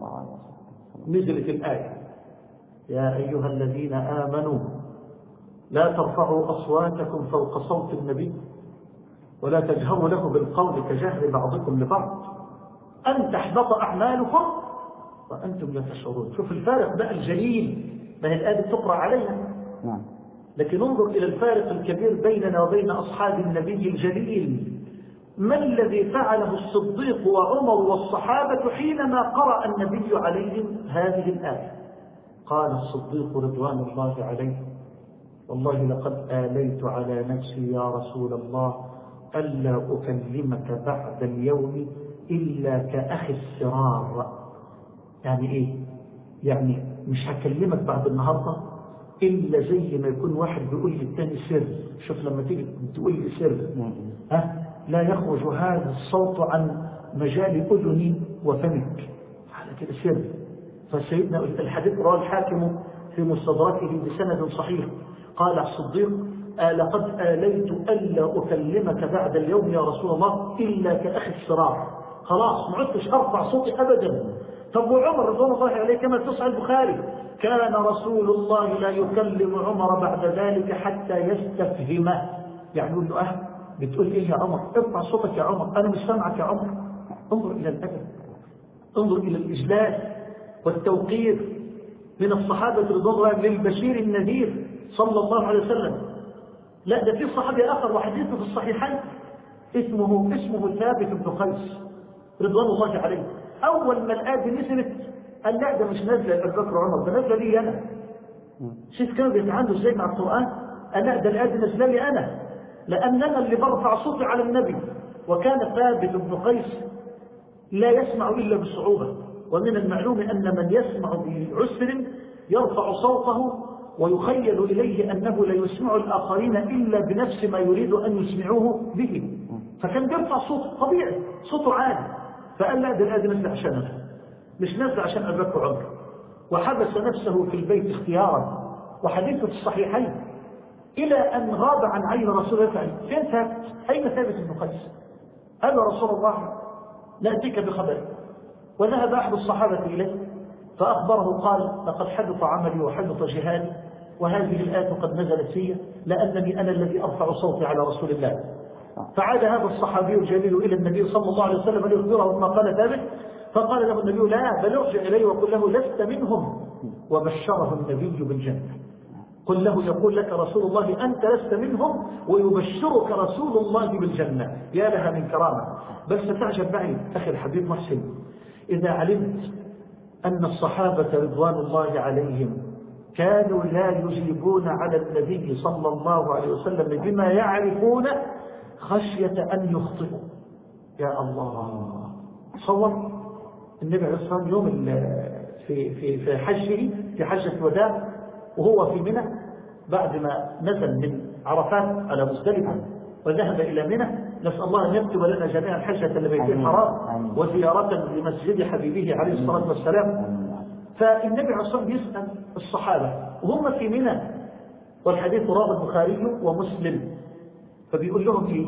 نزلت الآية يا أيها الذين آمنوا لا ترفعوا أصواتكم فوق صوت النبي ولا تجهروا له بالقول كجهر بعضكم لبعض أن تحبط أعمالكم وأنتم لا تشعرون. شوف الفارق بقى الجليل. ما هي الآية تقرأ عليها نعم. لكن انظر إلى الفارق الكبير بيننا وبين أصحاب النبي الجليل. ما الذي فعله الصديق وعمر والصحابة حينما قرأ النبي عليهم هذه الآية؟ قال الصديق رضوان الله عليه والله لقد آليت على نفسي يا رسول الله ألا أكلمك بعد اليوم إلا كأخي السرار. يعني إيه؟ يعني مش هكلمك بعد النهاردة إلا زي ما يكون واحد بيقول لي الثاني سر. شوف لما تيجي تقول لي سر ها لا يخرج هذا الصوت عن مجال أذني وفمك على كده سر. فسيدنا الحديث رواه الحاكم في مستدركه بسند صحيح قال الصديق آه لقد آليت ألا أكلمك بعد اليوم يا رسول الله إلا كأخي السرار. خلاص ما عدتش أرفع صوتي أبدا. طب وعمر رضوان الله عليه كما في صحيح البخاري كان رسول الله لا يكلم عمر بعد ذلك حتى يستفهمه. يعني يقول له أه بتقول إيه يا عمر؟ ارفع صوتك يا عمر أنا مش سامعك يا عمر. انظر إلى الأدب انظر إلى الإجلال والتوقير من الصحابة رضوان الله للبشير النذير صلى الله عليه وسلم. لا ده في صحابي آخر وحديثه في الصحيحين اسمه اسمه ثابت بن قيس رضوان الله عليه. أول ما الآية نزلت قال لا ده مش نازلة لأبي بكر وعمر ده نازلة لي أنا. شوف كانوا بيتعاملوا ازاي مع القرآن. قال لا ده الآية نازلة لي أنا لأن أنا اللي برفع صوتي على النبي. وكان ثابت بن قيس لا يسمع إلا بصعوبة، ومن المعلوم أن من يسمع بعسر يرفع صوته ويخيل إليه أنه لا يسمع الآخرين إلا بنفس ما يريد أن يسمعوه به، فكان بيرفع صوته طبيعي، صوته عالي. فقال لا، ده الآدي نزل عشان نفسه، مش نزل عشان أدرك عمره، وحبس نفسه في البيت اختيارا. وحديثه في الصحيحين إلى أن غاب عن عين رسول الله. فين ثابت؟ أين ثابت بن قيس؟ قال رسول الله نأتيك بخبر. وذهب أحد الصحابة إليه فأخبره، قال لقد حدث عملي وحدث جهادي، وهذه الآية قد نزلت فيه لأنني أنا الذي أرفع صوتي على رسول الله. فعاد هذا الصحابي الجليل إلى النبي صلى الله عليه وسلم ليخبره ما قال ثابت، فقال له النبي لا، بل ارجع إليه وقل له لست منهم، وبشره النبي بالجنة. قل له يقول لك رسول الله أنت لست منهم، ويبشرك رسول الله بالجنة. يا لها من كرامة. بل ستعجب معي أخي الحبيب محسن إذا علمت أن الصحابة رضوان الله عليهم كانوا لا يجيبون على النبي صلى الله عليه وسلم بما يعرفون خشية أن يخطئوا. يا الله، تصور النبي عليه الصلاة والسلام يوم في في في حجه في حجة الوداع وهو في منى، بعد ما نزل من عرفات على مزدلفة وذهب إلى منى، نسأل الله أن يكتب لنا جميعا حجة لبيته الحرام وزيارة لمسجد حبيبه عليه الصلاة والسلام. فالنبي عليه الصلاة والسلام يسأل الصحابة وهم في منى، والحديث رواه البخاري ومسلم، فبيقول لهم إيه؟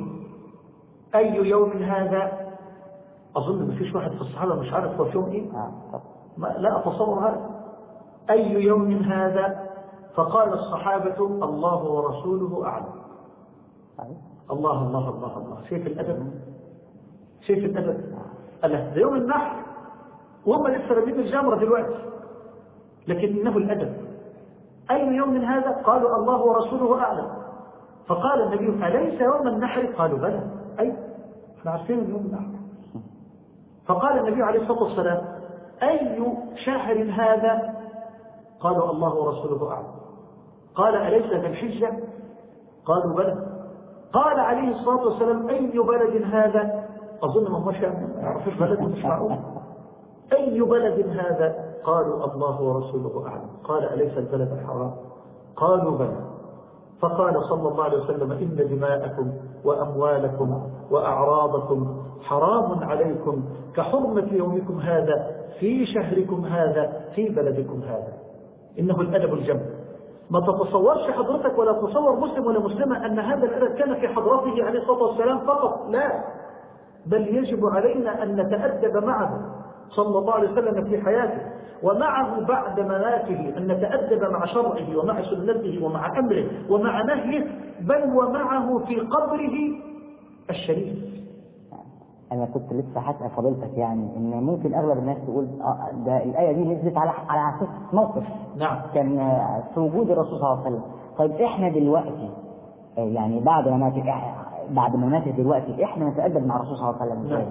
أي يوم هذا؟ أظن ما فيش واحد في الصحابة مش عارف هو في يوم إيه؟ ما لا أتصور هذا. أي يوم هذا؟ فقال الصحابة الله ورسوله أعلم. الله الله الله الله. شايف الأدب؟ شايف الأدب؟ ألا ده يوم النحر وهم لسه رميت الجمرة دلوقتي، لكن إنه الأدب. أي يوم هذا؟ قالوا الله ورسوله أعلم. فقال النبي أليس يوم النحر؟ قالوا بلى. أي احنا عارفين يوم النحر. فقال النبي عليه الصلاة والسلام أي شهر هذا؟ قالوا الله ورسوله أعلم. قال أليس ذا الحجة؟ قالوا بلى. قال عليه الصلاة والسلام أي بلد هذا؟ أظن ما هو ما يعرفش بلد مش معقول. أي بلد هذا؟ قالوا الله ورسوله أعلم. قال أليس البلد الحرام؟ قالوا بلى. فقال صلى الله عليه وسلم إن دماءكم وأموالكم وأعراضكم حرام عليكم كحرمة يومكم هذا في شهركم هذا في بلدكم هذا. إنه الأدب الجم. ما تتصورش حضرتك ولا تصور مسلم ولا مسلمة أن هذا الأدب كان في حضرته عليه الصلاة والسلام فقط، لا، بل يجب علينا أن نتأدب معه صلى الله عليه وسلم في حياته، ومعه بعد مماته أن نتأدب مع شرعه ومع سنته ومع أمره ومع نهيه، بل ومعه في قبره الشريف. أنا كنت لسه هسأل فضيلتك يعني إن ممكن أغلب الناس تقول ده الآية دي نزلت على على أساس موقف نعم كان في وجود الرسول صلى الله عليه وسلم. طيب إحنا دلوقتي يعني بعد ما مات بعد ما مات دلوقتي إحنا نتأدب مع الرسول صلى الله عليه وسلم إزاي؟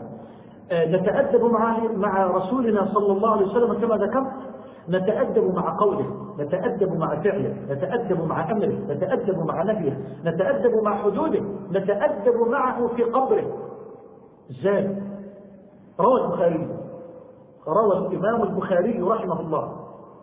نتأدب مع مع رسولنا صلى الله عليه وسلم كما ذكرت، نتأدب مع قوله، نتأدب مع فعله، نتأدب مع أمره، نتأدب مع نهيه، نتأدب مع حدوده، نتأدب معه في قبره. ازاي؟ روى البخاري روى الإمام البخاري رحمه الله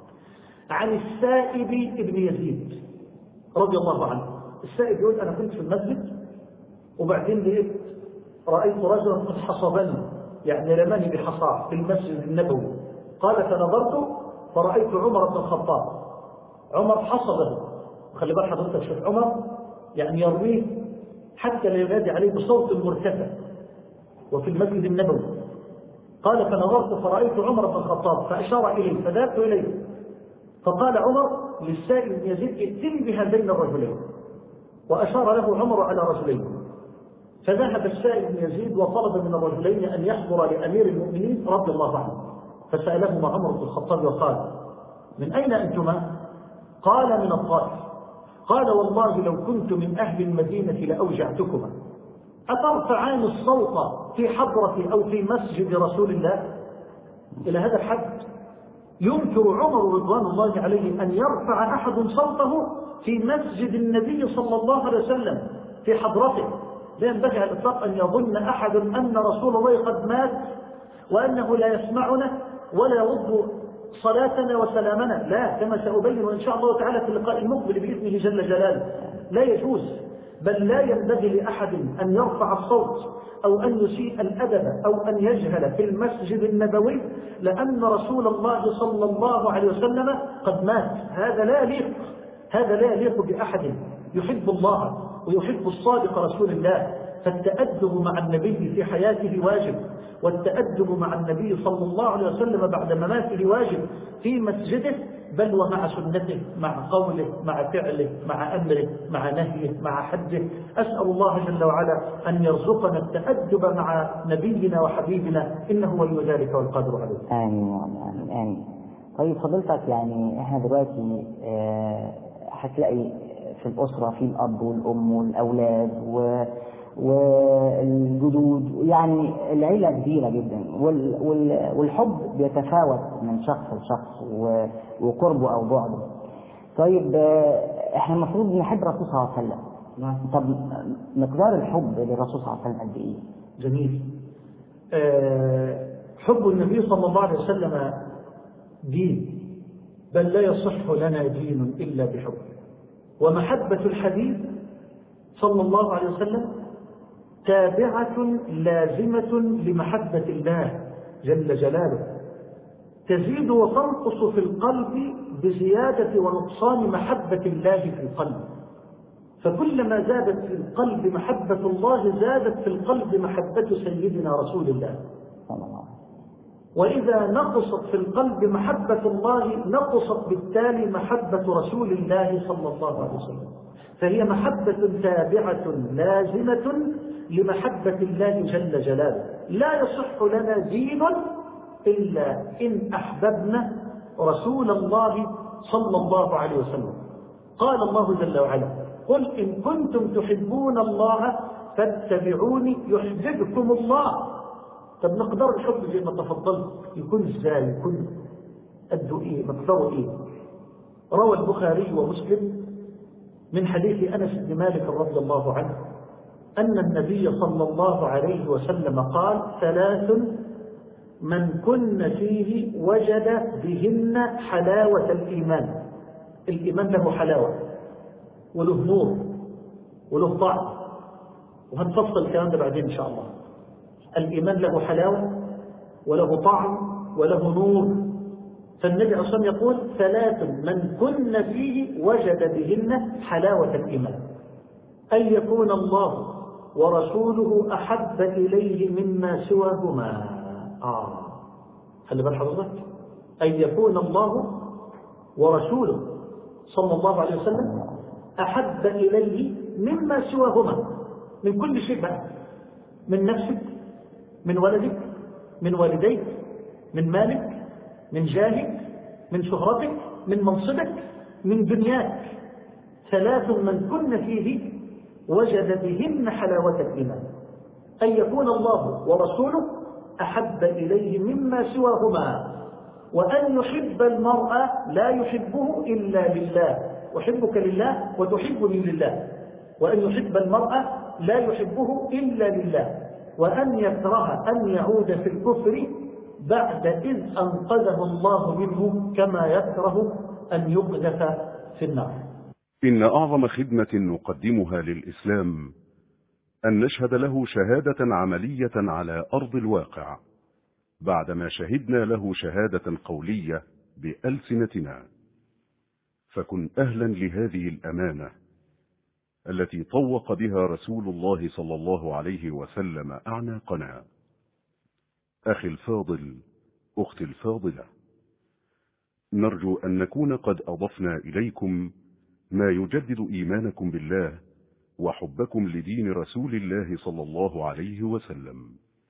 عن السائب ابن يزيد رضي الله عنه. السائب يقول أنا كنت في المسجد وبعدين لقيت رأيت رجلا قد حصبني، يعني رماني بحصاه في المسجد النبوي. قال فنظرت فرأيت عمر بن الخطاب، عمر حصبه، خلي بال حضرتك شوف عمر يعني يرميه حتى لا ينادي عليه بصوت مرتفع وفي المسجد النبوي. قال فنظرت فرأيت عمر بن الخطاب فأشار إليه فذهبت إليه، فقال عمر للسائل بن يزيد ائتني بهذين الرجلين، وأشار له عمر على رجلين. فذهب السائل بن يزيد وطلب من الرجلين أن يحضر لأمير المؤمنين رضي الله عنه، فسألهما عمر بن الخطاب وقال من أين أنتما؟ قال من الطائف. قال والله لو كنت من أهل المدينة لأوجعتكما، أترفعان الصوت في حضرة أو في مسجد رسول الله؟ إلى هذا الحد ينكر عمر رضوان الله عليه أن يرفع أحد صوته في مسجد النبي صلى الله عليه وسلم في حضرته. لا ينبغي على الإطلاق أن يظن أحد أن رسول الله قد مات وأنه لا يسمعنا ولا يرد صلاتنا وسلامنا، لا، كما سأبين إن شاء الله تعالى في اللقاء المقبل بإذنه جل جلاله. لا يجوز، بل لا ينبغي لأحد أن يرفع الصوت أو أن يسيء الأدب أو أن يجهل في المسجد النبوي لأن رسول الله صلى الله عليه وسلم قد مات. هذا لا يليق، هذا لا يليق بأحد يحب الله ويحب الصادق رسول الله. فالتأدب مع النبي في حياته واجب، والتأدب مع النبي صلى الله عليه وسلم بعد مماته واجب في مسجده، بل ومع سنته، مع قوله، مع فعله، مع أمره، مع نهيه، مع حده. أسأل الله جل وعلا أن يرزقنا التأدب مع نبينا وحبيبنا، إنه ولي ذلك والقادر عليه. آمين آمين آمين. طيب فضلتك، يعني إحنا دلوقتي آه هتلاقي في الأسرة في الأب والأم والأولاد و والجدود، يعني العيلة كبيرة جدا، والحب بيتفاوت من شخص لشخص وقربه أو بعده. طيب احنا المفروض نحب الرسول صلى الله عليه وسلم. طب مقدار الحب للرسول صلى الله عليه وسلم قد ايه؟ جميل. أه حب النبي صلى الله عليه وسلم دين، بل لا يصح لنا دين إلا بحبه. ومحبة الحبيب صلى الله عليه وسلم تابعة لازمة لمحبة الله جل جلاله، تزيد وتنقص في القلب بزيادة ونقصان محبة الله في القلب. فكلما زادت في القلب محبة الله زادت في القلب محبة سيدنا رسول الله صلى الله عليه وسلم. وإذا نقصت في القلب محبة الله نقصت بالتالي محبة رسول الله صلى الله عليه وسلم. فهي محبة تابعة لازمة لمحبة الله جل جلاله. لا يصح لنا دين إلا إن أحببنا رسول الله صلى الله عليه وسلم. قال الله جل وعلا: قل إن كنتم تحبون الله فاتبعوني يحببكم الله. طب مقدار الحب زي ما تفضلت يكون ازاي؟ يكون قد ايه؟ مقداره ايه؟ روى البخاري ومسلم من حديث أنس بن مالك رضي الله عنه أن النبي صلى الله عليه وسلم قال: ثلاث من كن فيه وجد بهن حلاوة الإيمان. الإيمان له حلاوة وله نور وله طعم، وهنفصل الكلام ده بعدين إن شاء الله. الإيمان له حلاوة وله طعم وله نور. فالنبي عليه الصلاة والسلام يقول: ثلاث من كن فيه وجد بهن حلاوة الإيمان، أن يكون الله ورسوله أحب إليه مما سواهما. آه خلي بال حضرتك، أن يكون الله ورسوله صلى الله عليه وسلم أحب إليه مما سواهما، من كل شيء بقى، من نفسك، من ولدك، من والديك، من مالك، من جاهك، من شهرتك، من منصبك، من دنياك. ثلاث من كن فيه وجد بهن حلاوة الإيمان، أن يكون الله ورسوله أحب إليه مما سواهما، وأن يحب المرء لا يحبه إلا لله، أحبك لله وتحبني لله، وأن يحب المرء لا يحبه إلا لله، وأن يكره أن يعود في الكفر بعد إذ أنقذه الله منه كما يكره أن يقذف في النار. إن أعظم خدمة نقدمها للإسلام أن نشهد له شهادة عملية على أرض الواقع بعدما شهدنا له شهادة قولية بألسنتنا. فكن أهلا لهذه الأمانة التي طوق بها رسول الله صلى الله عليه وسلم أعناقنا. أخي الفاضل، أختي الفاضلة، نرجو أن نكون قد أضفنا إليكم ما يجدد إيمانكم بالله وحبكم لدين رسول الله صلى الله عليه وسلم.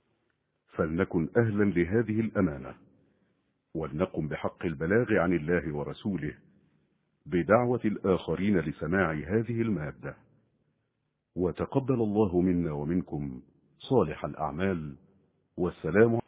فلنكن أهلا لهذه الأمانة، ولنقم بحق البلاغ عن الله ورسوله بدعوة الآخرين لسماع هذه المادة. وتقبل الله منا ومنكم صالح الأعمال، والسلام